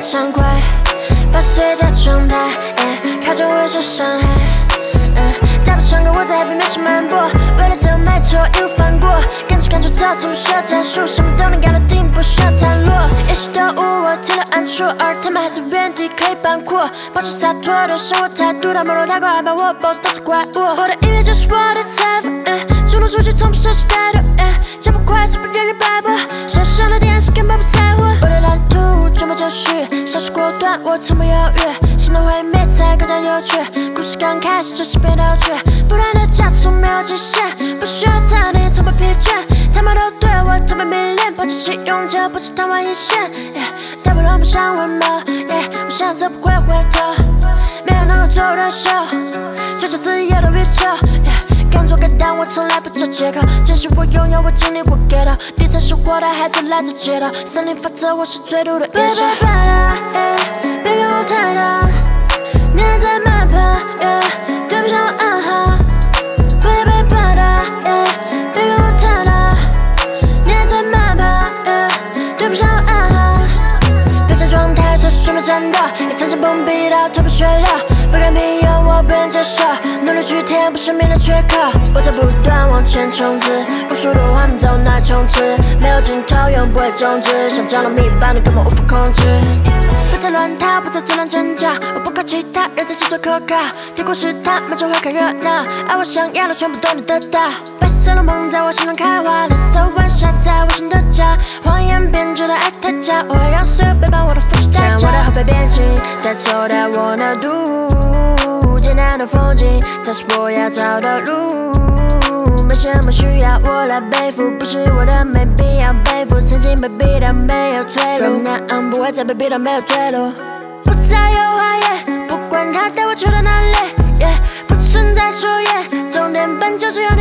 畅快，80岁假状态，靠着微笑伤害。大步唱歌，我在海边面前漫步，为了自由没错，义无反顾，跟着感觉走，从不需要战术，什么都能搞得定，不需要袒露。也许都无我停留暗处，而他们还在原地可以搬酷，保持洒脱的生活态度，他们都太过害怕我，都是怪物。我的音乐就是我的财富，主动出击，从不奢侈态度，脚步快，速度远远摆布，身上的电视根本不在乎。我的蓝图准备就绪，消失果断，我从不犹豫，新的毁灭才更加有趣，故事刚开始，这是被扭曲，不断的加速没有极限，不需要他的也从不疲倦，他们都对我特别迷恋，抛弃起勇者，不知昙花一现，大不动不想问吗？我想走不会回头，没有能够做我的秀，追求自由的宇宙。敢做敢当，我从来不找借口，坚信我拥有，我尽力我给到，底层生活的孩子来自街头，森林法则，我是最毒的野兽。别给我太大，你还在慢跑，对不上我暗号，不要被报道，别给我太大，你还在慢跑，对不上我暗号，备战状态，随时准备战斗，也曾经碰壁到头破血流，不甘平庸，我不愿接受，努力去填补生命的缺口，我在不断往前冲刺，无数的画面都难重置，没有尽头，永不会终止，像蟑螂蜜般的根本无法控制。不再乱逃，不再自乱阵脚，我不靠其他人在制作可靠，天空是他们就会看热闹，而我想要的全部都能得到。白色的梦在我心中开花，蓝色晚霞在我心的家，谎言编织的爱太假，我会让所有背叛我的付出代价。向我的后背变轻，That's all that I wanna do， 艰难的风景才是我要找的路。没什么需要我来背负，不是我的没必要背负，曾经被逼到没有退路 From now on 不会再被逼到没有退路，不再有花叶，不管它带我去到哪里，不存在输赢，终点本就是永